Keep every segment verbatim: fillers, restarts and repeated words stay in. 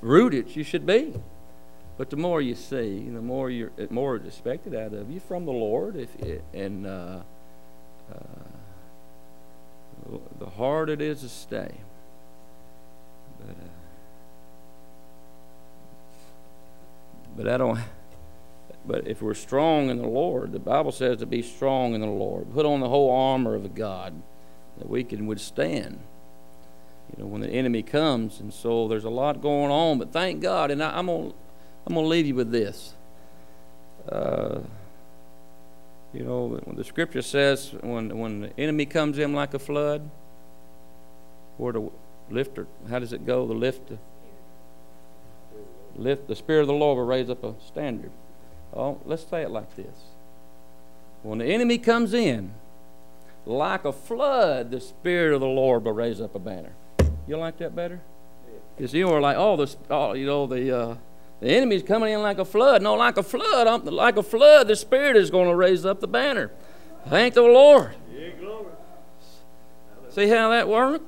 rooted you should be. But the more you see, the more you're, the more it's expected out of you from the Lord. If it, and uh, uh, the harder it is to stay. But, uh, but I don't. But if we're strong in the Lord, the Bible says to be strong in the Lord. Put on the whole armor of God that we can withstand. You know, when the enemy comes, and so there's a lot going on. But thank God, and I, I'm gonna, I'm gonna leave you with this. Uh, you know, when the Scripture says, when when the enemy comes in like a flood, or the lifter, how does it go? The lift, lift. The Spirit of the Lord will raise up a standard. Oh, let's say it like this. When the enemy comes in, like a flood, the Spirit of the Lord will raise up a banner. You like that better? Because you were like, oh, the, oh, you know, the uh, the enemy's coming in like a flood. No, like a flood, I'm, like a flood, the Spirit is going to raise up the banner. Thank the Lord. Yeah, glory. See how that worked?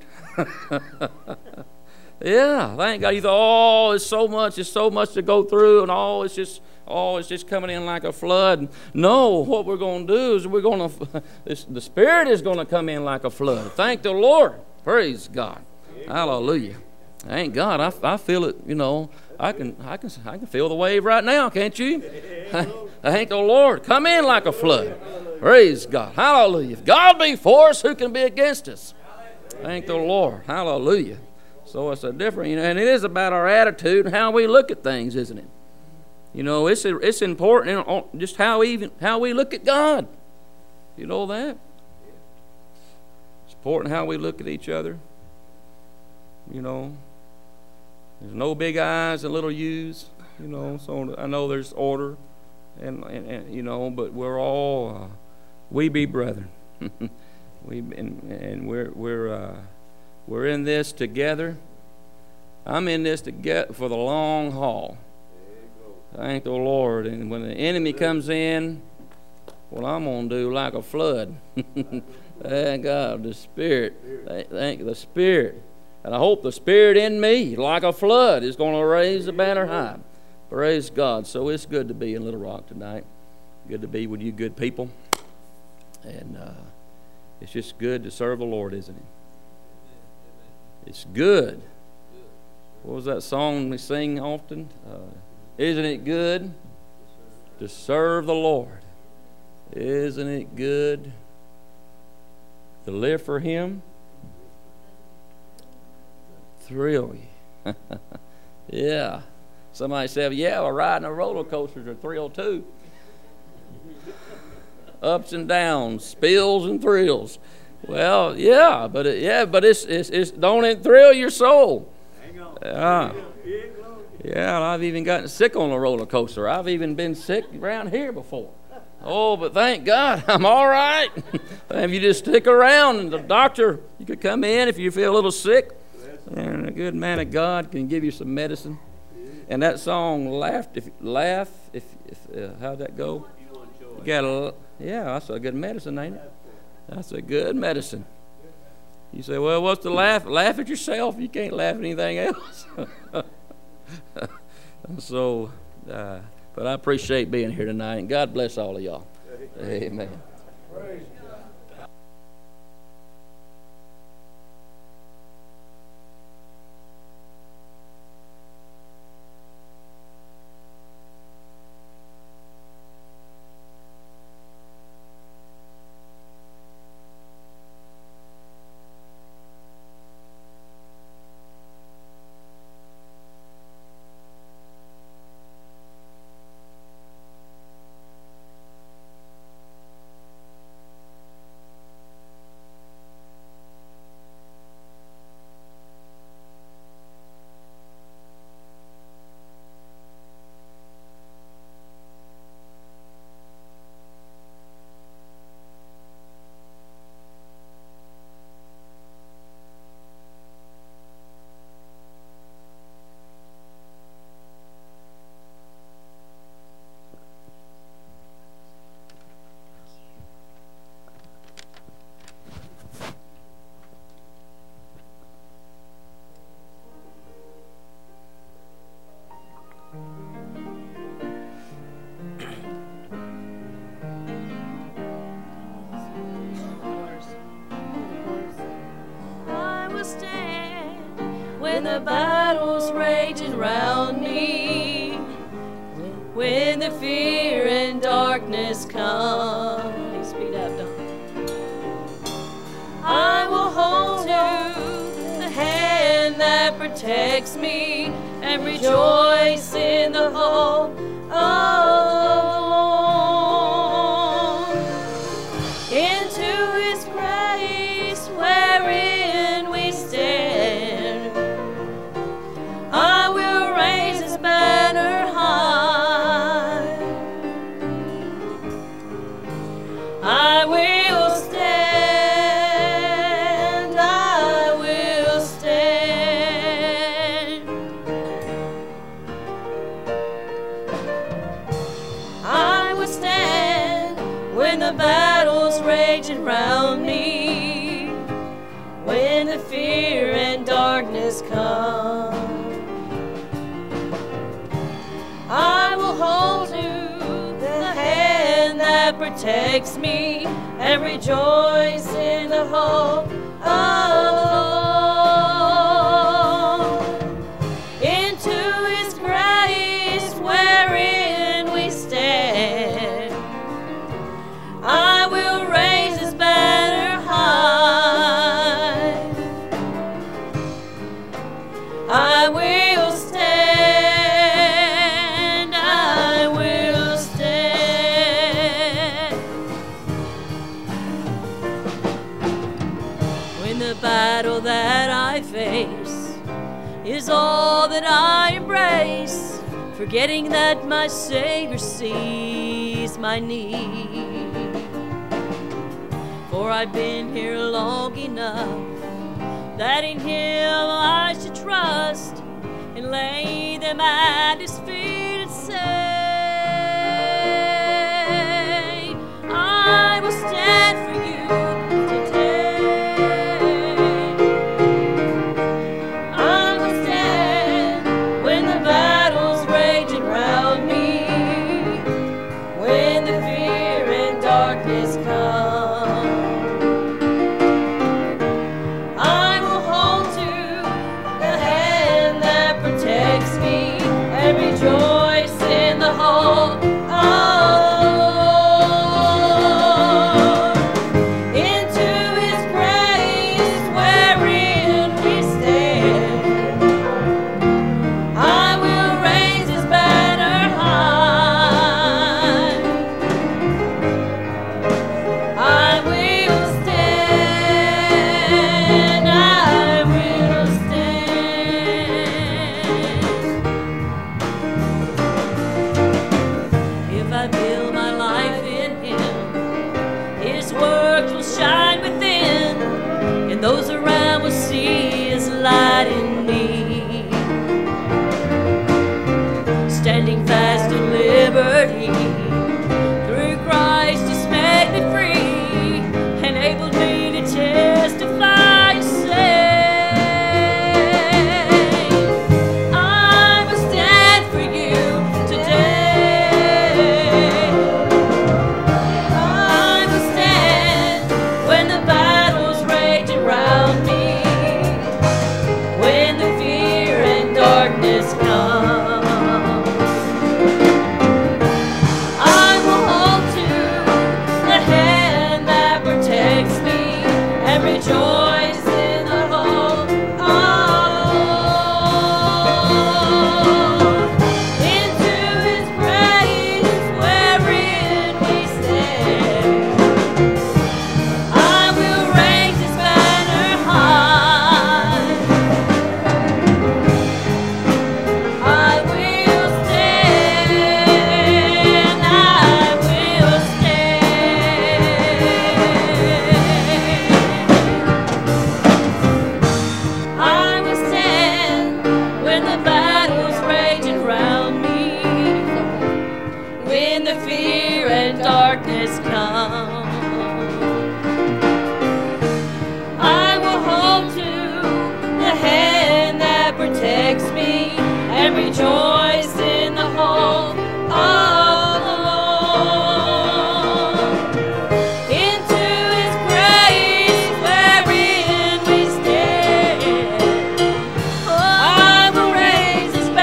Yeah, thank God. You thought, oh, it's so much, it's so much to go through, and oh, it's just, oh, it's just coming in like a flood. No, what we're going to do is we're going to, the Spirit is going to come in like a flood. Thank the Lord. Praise God. Hallelujah. Thank God. I, I feel it. You know, I can, I can, I can feel the wave right now. Can't you? Thank the Lord. Come in like a flood. Praise God. Hallelujah. If God be for us, who can be against us? Thank the Lord. Hallelujah. So it's a different, you know, and it is about our attitude and how we look at things, isn't it? You know, it's it's important in just how even how we look at God. You know that? It's important how we look at each other. You know, there's no big I's and little U's. You know, so I know there's order, and and, and you know, but we're all uh, we be brethren. we and, and we're we're. Uh, We're in this together. I'm in this together for the long haul. Thank the Lord. And when the enemy comes in, what I'm going to do like a flood. Thank God, the Spirit. Thank the Spirit. And I hope the Spirit in me, like a flood, is going to raise the banner high. Praise God. So it's good to be in Little Rock tonight. Good to be with you good people. And uh, it's just good to serve the Lord, isn't it? It's good. What was that song we sing often? Uh, isn't it good to serve the Lord? Isn't it good to live for Him? Thrill you. Yeah. Somebody said, yeah, well, riding a roller coaster is a thrill too. Ups and downs, spills and thrills. Well, yeah, but it, yeah, but it's, it's it's don't it thrill your soul? Hang on. Yeah, yeah. I've even gotten sick on a roller coaster. I've even been sick around here before. Oh, but thank God I'm all right. If you just stick around, and the doctor, you could come in if you feel a little sick, and a good man of God can give you some medicine. And that song, laugh if laugh if, if uh, how'd that go? You got a yeah, that's a good medicine, ain't it? That's a good medicine. You say, well, what's the laugh? Laugh at yourself. You can't laugh at anything else. so, uh, but I appreciate being here tonight, and God bless all of y'all. Amen. Praise raging round me, when the fear and darkness come. Hey, speed up, Don. I will hold to the hand that protects me and rejoice in the hope of into his grace wherein we stand. I will raise his banner high. I will stand. I will stand. I will stand when the battle's raging round me, when the fear and darkness come. I will hold to the hand that protects me and rejoice in the hope of into his grace wherein we stand. I will raise his banner high. I will stand. I will stand. When the battle that I face is all that I embrace, forgetting that my Savior sees my need. For I've been here long enough that in him I should trust and lay them at his feet and say, I will stand for you today. I will stand when the battle's raging round me, when the fear and darkness come. I will hold to the hand that protects me and rejoice in the hope of into his grace wherein we stand. I will raise his banner high. I will stand. I will stand. If I build my life in him, his work will shine within, and those around will see his light in me. Standing fast in liberty, through Christ he's made me free, enabled me to testify and say, I will stand for you today. I will stand when the battle's raging round me, when the fear and darkness come. I will hold to the hand that protects me and rejoice in the hope of into his grace wherein we stand. I will raise his banner high. I will stand. I will stand. I will stand when the battle's raging round me, when the fear and darkness come. I will hold to the hand that protects me and rejoice in the hope of the Lord. Into his grace wherein we stand. I will raise his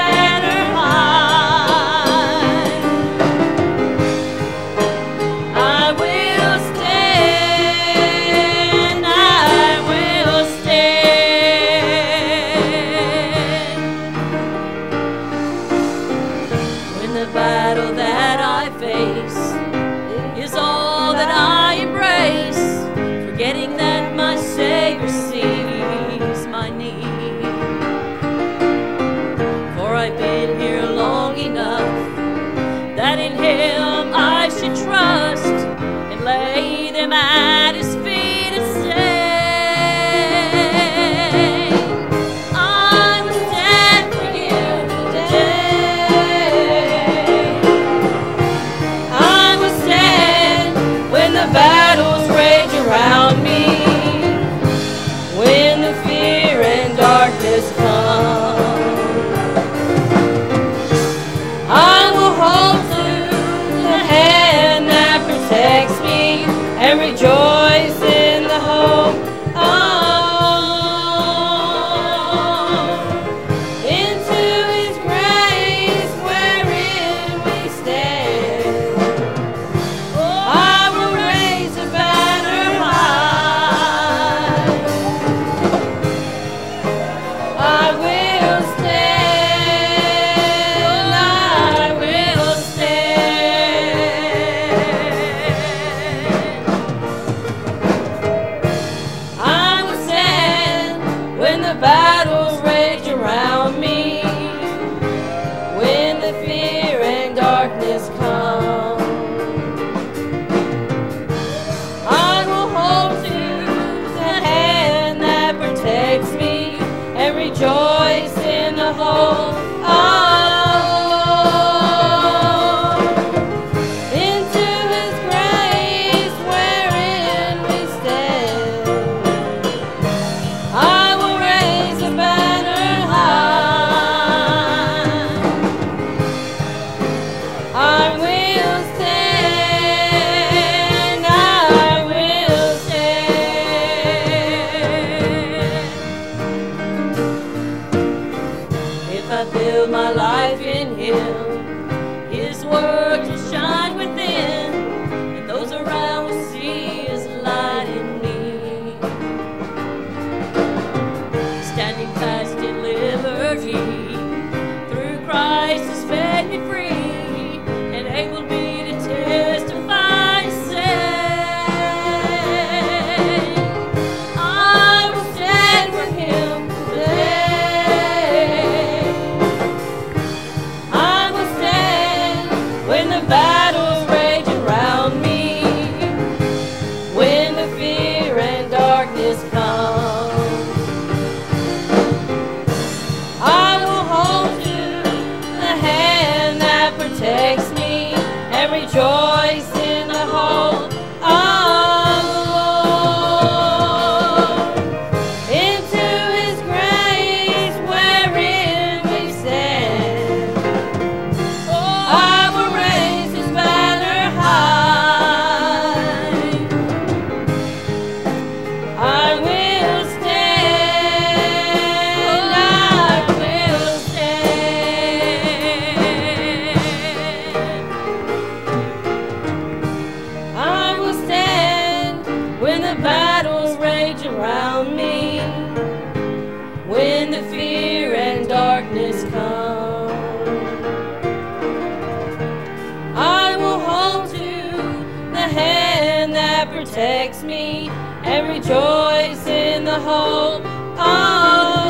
Protects me and rejoice in the hope of the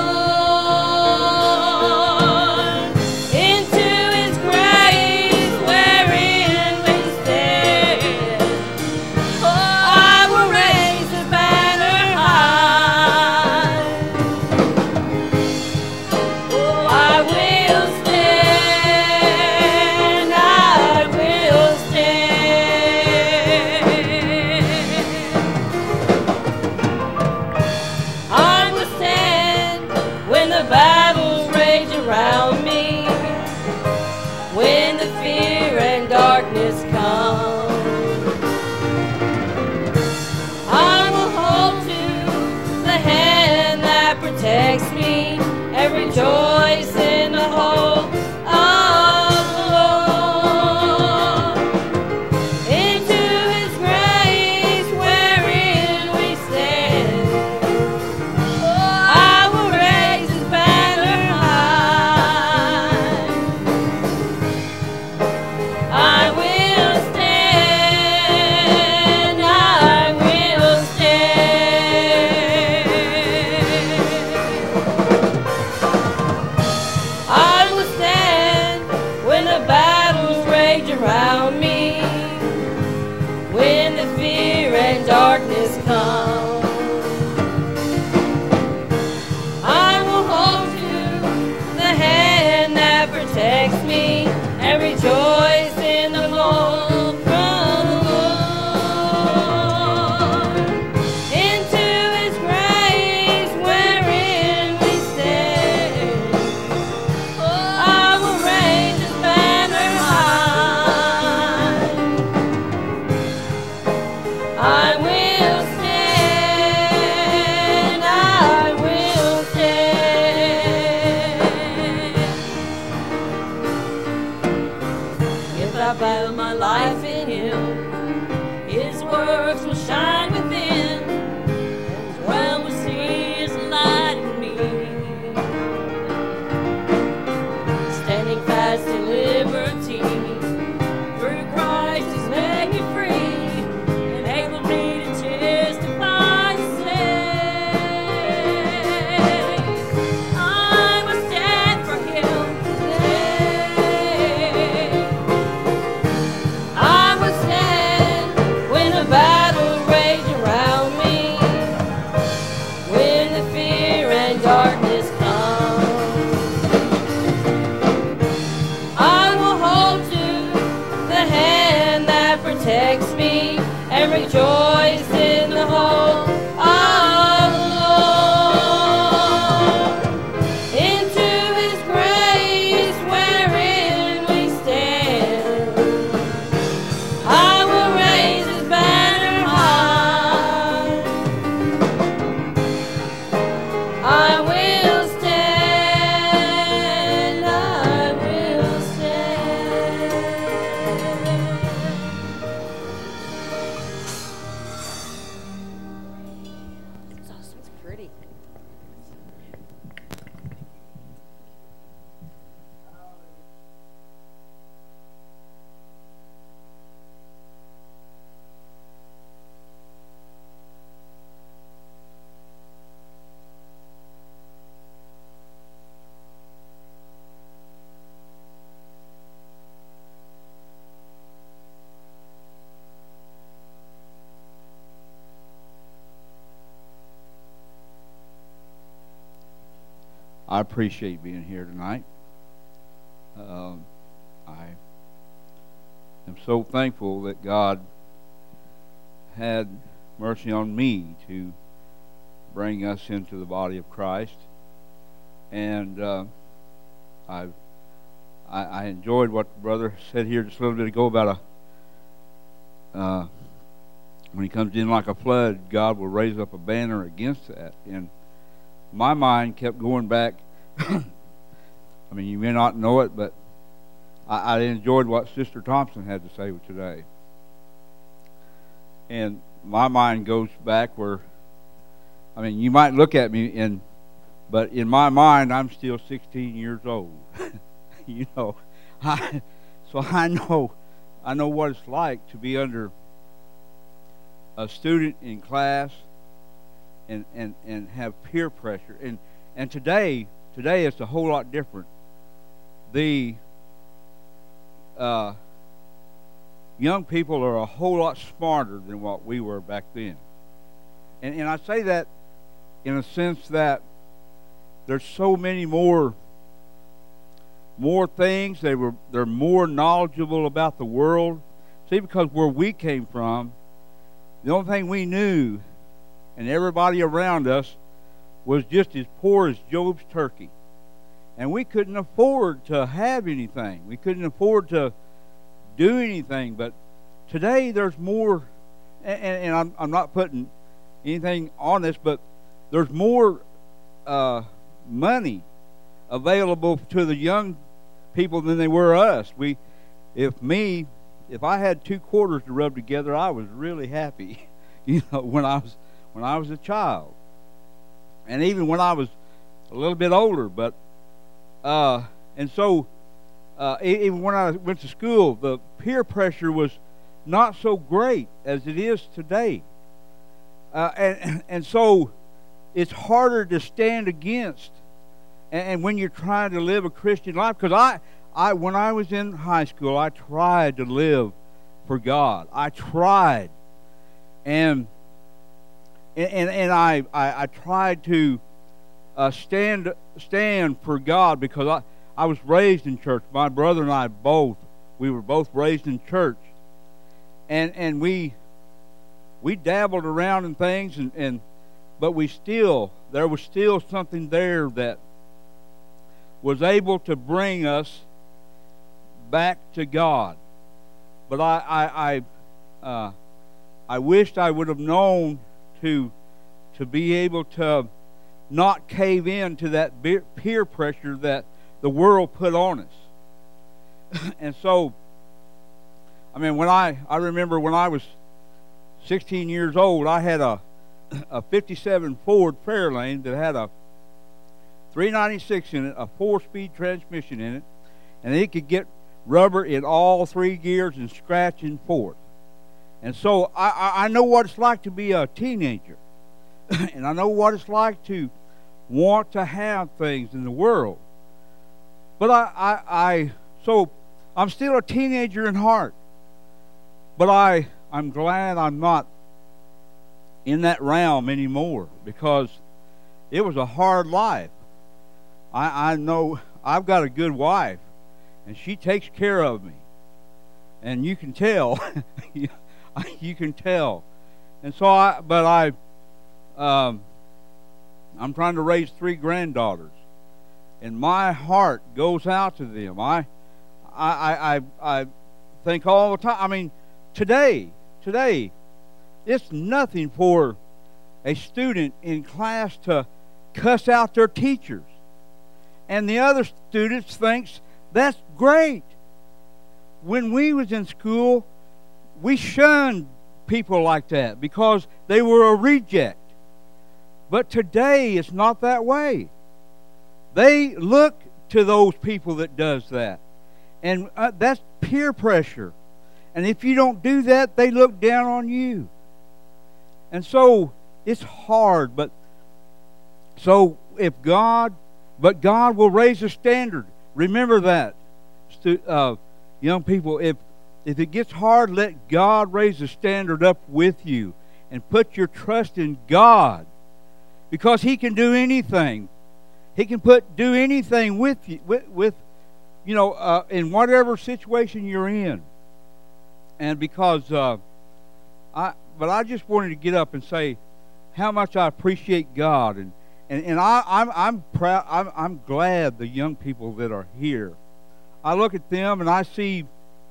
Lord. Into His grace wherein we stand, oh, I will raise the banner high. Oh, I will stand, I will stand. Battles rage around me, when the fear and darkness come, I will hold to the hand that protects me and rejoice in the hope of the Lord. Into His grace wherein we stand, oh, I will raise His banner high. I will stand, I will stand. I will stand when the battles rage around me, when the fear and darkness come. I will hold to the hand that protects me and rejoice in the hope from the Lord. Into His grace wherein we stand, oh, I will raise His banner high. I will stand, I will stand. If I build my life in Him, His works will shine within, and His realm will see His light in me. Standing fast in liberty, through Christ He's made me free, enabled me to testify His name. I will stand for Him today. I will stand when the battle rages rejoice in the hope of the Lord. Into his grace wherein we stand, I will raise his banner high. I will stand, I will stand. It's awesome, it's pretty. I appreciate being here tonight. Um, I am so thankful that God had mercy on me to bring us into the body of Christ. And uh, I've, I, I enjoyed what the brother said here just a little bit ago about a uh, when he comes in like a flood, God will raise up a banner against that. And my mind kept going back. I mean, you may not know it, but I, I enjoyed what Sister Thompson had to say today. And my mind goes back where, I mean, you might look at me, and but in my mind, I'm still sixteen years old. You know, I, so I know, I know what it's like to be under a student in class and, and, and have peer pressure. And and today, today it's a whole lot different. The uh, young people are a whole lot smarter than what we were back then. And, and I say that in a sense that there's so many more more things. They were they're more knowledgeable about the world. See, because where we came from, the only thing we knew, and everybody around us, was just as poor as Job's turkey. And we couldn't afford to have anything. We couldn't afford to do anything. But today there's more, and, and I'm, I'm not putting anything on this, but there's more uh, money available to the young people than they were us. We, if me, if I had two quarters to rub together, I was really happy. You know, when I was when I was a child, and even when I was a little bit older. But uh, and so uh, even when I went to school, the peer pressure was not so great as it is today, uh, and and so it's harder to stand against. And when you're trying to live a Christian life, because I, I, when I was in high school, I tried to live for God. I tried, and and and I I, I tried to uh, stand stand for God, because I I was raised in church. My brother and I both we were both raised in church, and and we we dabbled around in things, and and but we still there was still something there that was able to bring us back to God. But I I I, uh, I wished I would have known to to be able to not cave in to that peer pressure that the world put on us. And so, I mean, when I I remember when I was sixteen years old, I had a a fifty-seven Ford Fairlane that had a three ninety-six in it, a four-speed transmission in it, and it could get rubber in all three gears and scratch and forth. And so I, I, I know what it's like to be a teenager, and I know what it's like to want to have things in the world. But I, I, I so I'm still a teenager in heart, but I, I'm glad I'm not in that realm anymore, because it was a hard life. I, I know I've got a good wife, and she takes care of me. And you can tell, you can tell. And so I, but I, um, I'm trying to raise three granddaughters, and my heart goes out to them. I, I, I, I think all the time. I mean, today, today, it's nothing for a student in class to cuss out their teachers, and the other students thinks that's great. When we was in school, we shunned people like that because they were a reject. But today it's not that way. They look to those people that does that, and uh, that's peer pressure. And if you don't do that, they look down on you. And so it's hard, but so if God, but God will raise a standard. Remember that, stu- uh, young people. If if it gets hard, let God raise a standard up with you, and put your trust in God, because He can do anything. He can put do anything with you, with, with you know, uh, in whatever situation you're in. And because uh, I, but I just wanted to get up and say how much I appreciate God, and and, and I, I'm I'm proud. I'm I'm glad the young people that are here. I look at them and I see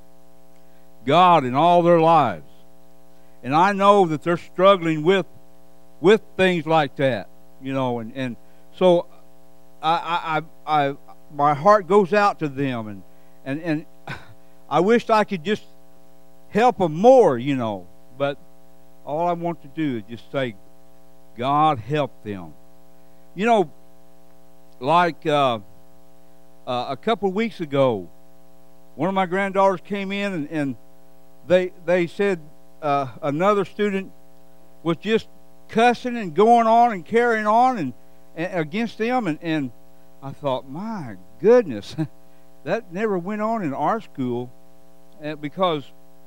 God in all their lives, and I know that they're struggling with with things like that, you know, and and so I I I my heart goes out to them, and and and I wished I could just help them more, you know, but all I want to do is just say, God help them. You know, like uh, uh, a couple of weeks ago, one of my granddaughters came in, and, and they they said uh, another student was just cussing and going on and carrying on and, and against them, and, and I thought, my goodness, that never went on in our school, uh, because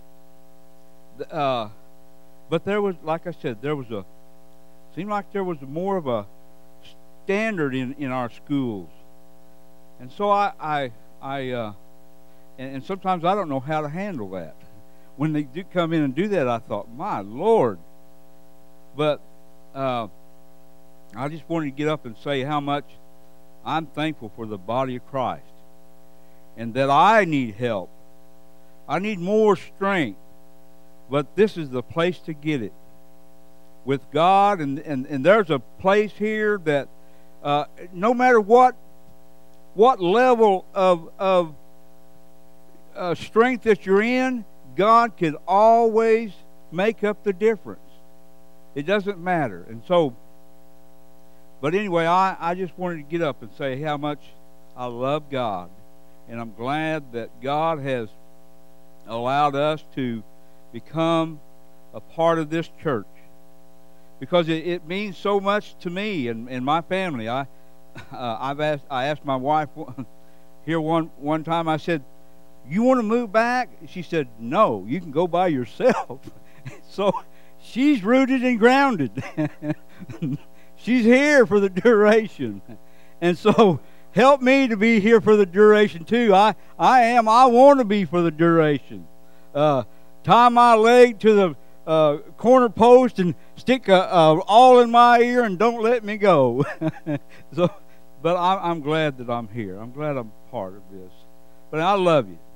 uh, but there was, like I said, there was a seemed like there was more of a standard in, in our schools, and so I I, I uh, and, and sometimes I don't know how to handle that. When they do come in and do that, I thought, my Lord. But uh, I just wanted to get up and say how much I'm thankful for the body of Christ, and that I need help. I need more strength, but this is the place to get it with God, and and, and there's a place here that uh, no matter what what level of of uh, strength that you're in, God can always make up the difference. It doesn't matter. And so, but anyway, I, I just wanted to get up and say how much I love God, and I'm glad that God has allowed us to become a part of this church, because it, it means so much to me and, and my family. I uh, I've asked I asked my wife here one one time. I said, "You want to move back?" She said, "No, you can go by yourself." So she's rooted and grounded. She's here for the duration, and so help me to be here for the duration too. I I am. I want to be for the duration. Uh, tie my leg to the uh, corner post and stick a, a all in my ear and don't let me go. So, but I, I'm glad that I'm here. I'm glad I'm part of this. But I love you.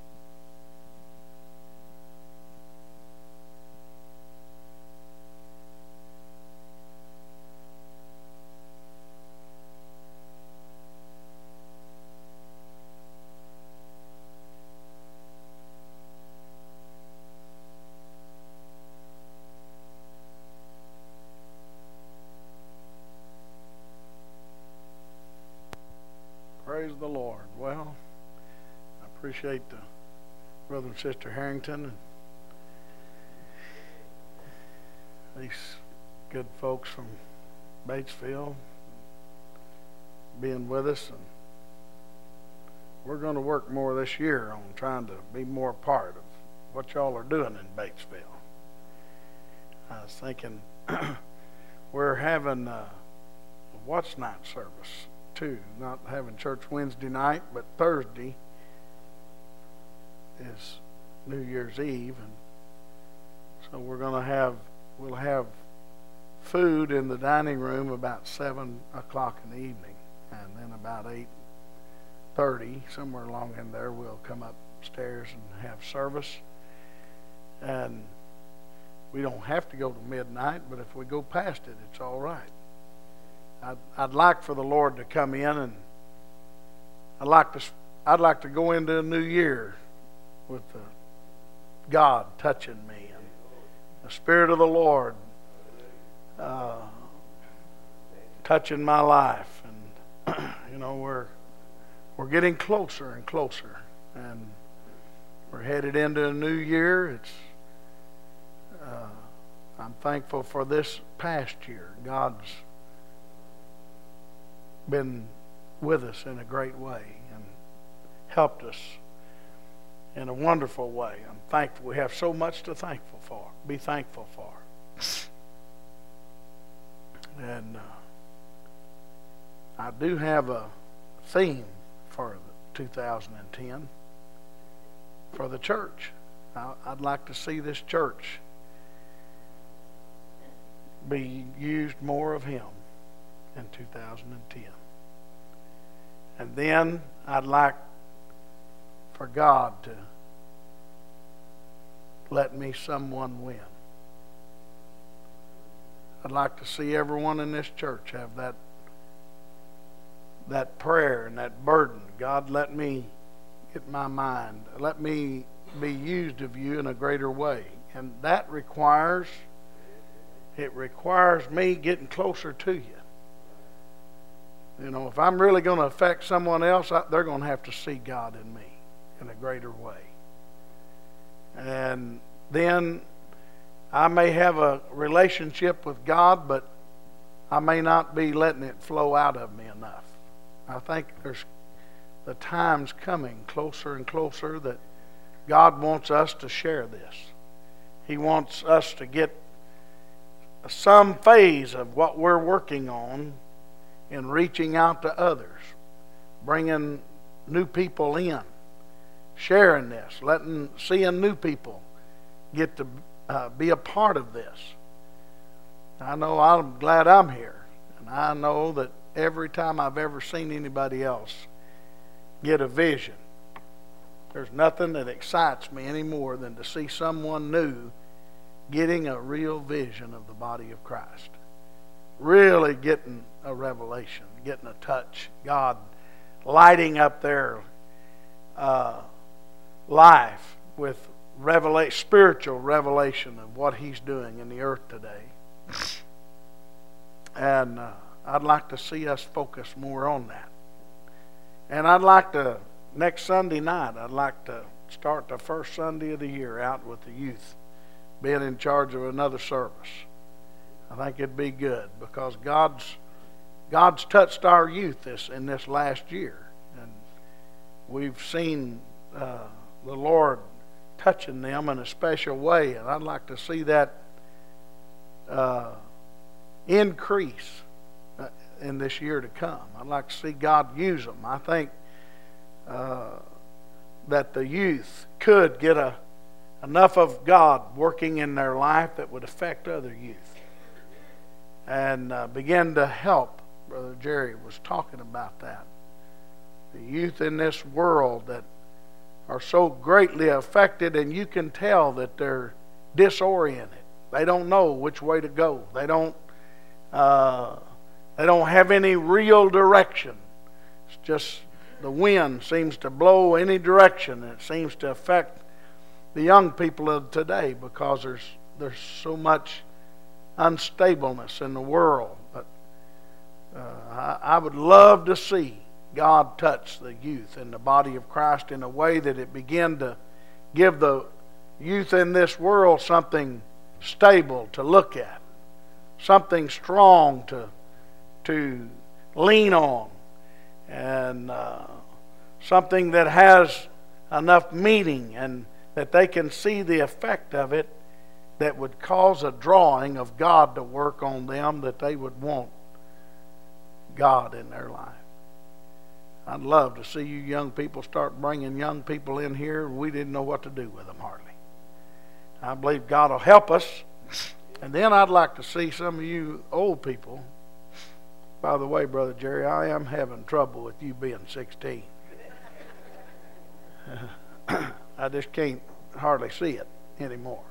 Praise the Lord. Well, I appreciate the brother and sister Harrington and these good folks from Batesville being with us, and we're going to work more this year on trying to be more a part of what y'all are doing in Batesville. I was thinking we're having a watch night service too, not having church Wednesday night, but Thursday is New Year's Eve, and so we're going to have we'll have food in the dining room about seven o'clock in the evening, and then about eight thirty, somewhere along in there, we'll come upstairs and have service. And we don't have to go to midnight, but if we go past it, it's all right. I'd, I'd like for the Lord to come in, and I'd like to I'd like to go into a new year with the God touching me and the Spirit of the Lord uh, touching my life. And you know, we're we're getting closer and closer, and we're headed into a new year. It's uh, I'm thankful for this past year. God's been with us in a great way and helped us in a wonderful way. I'm thankful. We have so much to thankful for. Be thankful for. And uh, I do have a theme for two thousand ten for the church. I, I'd like to see this church be used more of Him in two thousand ten. And then I'd like for God to let me someone win. I'd like to see everyone in this church have that that prayer and that burden. God, let me get my mind. Let me be used of you in a greater way. And that requires, it requires me getting closer to you. You know, if I'm really going to affect someone else, I, they're going to have to see God in me in a greater way. And then I may have a relationship with God, but I may not be letting it flow out of me enough. I think there's the time's coming closer and closer that God wants us to share this. He wants us to get some phase of what we're working on in reaching out to others, bringing new people in, sharing this, letting seeing new people get to uh, be a part of this. I know I'm glad I'm here, and I know that every time I've ever seen anybody else get a vision, there's nothing that excites me any more than to see someone new getting a real vision of the body of Christ. Really getting a revelation, getting a touch. God lighting up their uh, life with revelation, spiritual revelation of what He's doing in the earth today. And uh, I'd like to see us focus more on that. And I'd like to, next Sunday night, I'd like to start the first Sunday of the year out with the youth, being in charge of another service. I think it'd be good because God's God's touched our youth this in this last year, and we've seen uh, the Lord touching them in a special way, and I'd like to see that uh, increase uh, in this year to come. I'd like to see God use them. I think uh, that the youth could get a enough of God working in their life that would affect other youth and uh, begin to help. Brother Jerry was talking about that. The youth in this world that are so greatly affected, and you can tell that they're disoriented. They don't know which way to go. They don't uh, they don't have any real direction. It's just the wind seems to blow any direction, and it seems to affect the young people of today because there's there's so much unstableness in the world. But uh, I, I would love to see God touch the youth in the body of Christ in a way that it begin to give the youth in this world something stable to look at, something strong to to lean on, and uh, something that has enough meaning and that they can see the effect of it that would cause a drawing of God to work on them, that they would want God in their life. I'd love to see you young people start bringing young people in here. We didn't know what to do with them hardly. I believe God will help us, And then I'd like to see some of you old people. By the way, Brother Jerry, I am having trouble with you being sixteen. I just can't hardly see it anymore.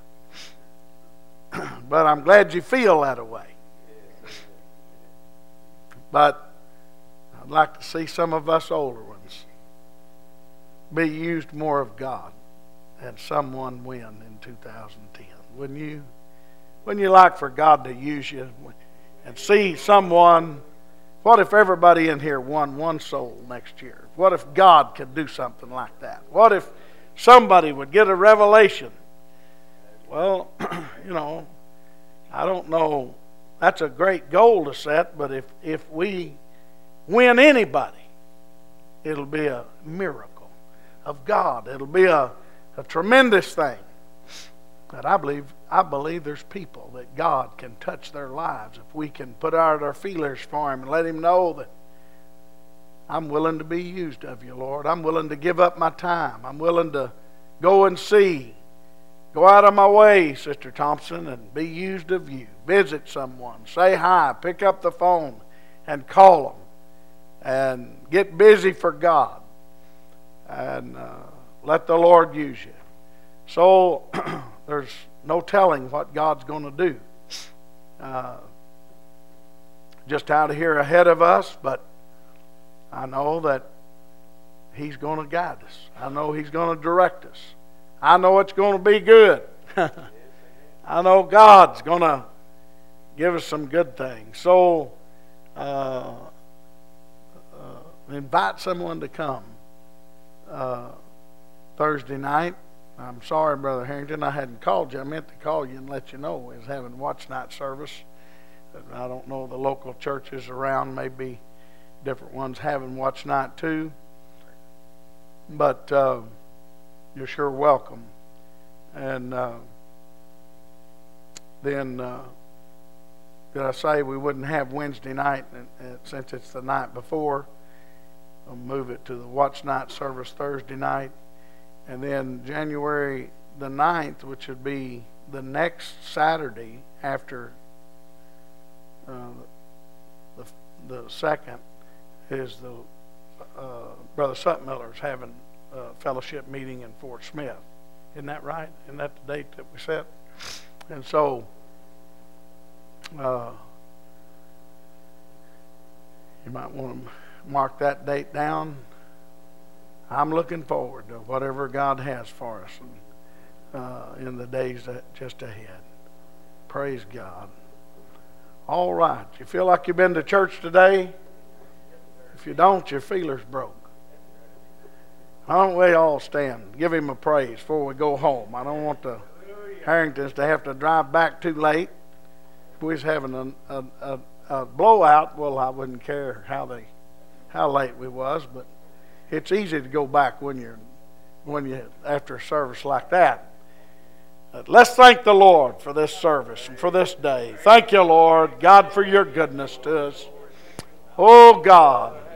But I'm glad you feel that way. But I'd like to see some of us older ones be used more of God and someone win in two thousand ten. Wouldn't you? Wouldn't you like for God to use you and see someone? What if everybody in here won one soul next year? What if God could do something like that? What if somebody would get a revelation? Well, you know, I don't know. That's a great goal to set, but if, if we win anybody, it'll be a miracle of God. It'll be a, a tremendous thing. But I believe I believe there's people that God can touch their lives if we can put out our feelers for Him and let Him know that I'm willing to be used of you, Lord. I'm willing to give up my time. I'm willing to go and see. Go out of my way, Sister Thompson, and be used of you. Visit someone. Say hi. Pick up the phone and call them. And get busy for God. And uh, let the Lord use you. So there's no telling what God's going to do. Uh, just out of here ahead of us, but I know that He's going to guide us. I know He's going to direct us. I know it's going to be good. I know God's going to give us some good things. So uh, uh, invite someone to come uh, Thursday night. I'm sorry, Brother Harrington, I hadn't called you. I meant to call you and let you know we was having watch night service. I don't know the local churches around, maybe different ones having watch night too. But uh, you're sure welcome. And uh, then, uh, did I say we wouldn't have Wednesday night, and, and since it's the night before? I'll move it to the watch night service Thursday night. And then January the ninth, which would be the next Saturday after uh, the, the second, is the uh, Brother Sutmiller's having a fellowship meeting in Fort Smith. Isn't that right? Isn't that the date that we set? And so uh, you might want to mark that date down. I'm looking forward to whatever God has for us and, uh, in the days that just ahead. Praise God. All right. You feel like you've been to church today? If you don't, your feeler's broke. Why don't we all stand? Give Him a praise before we go home. I don't want the Harringtons to have to drive back too late. If we was having a, a, a, a blowout, well, I wouldn't care how they, how late we was, but it's easy to go back when you're, when you after a service like that. But let's thank the Lord for this service and for this day. Thank you, Lord God, for your goodness to us. Oh God,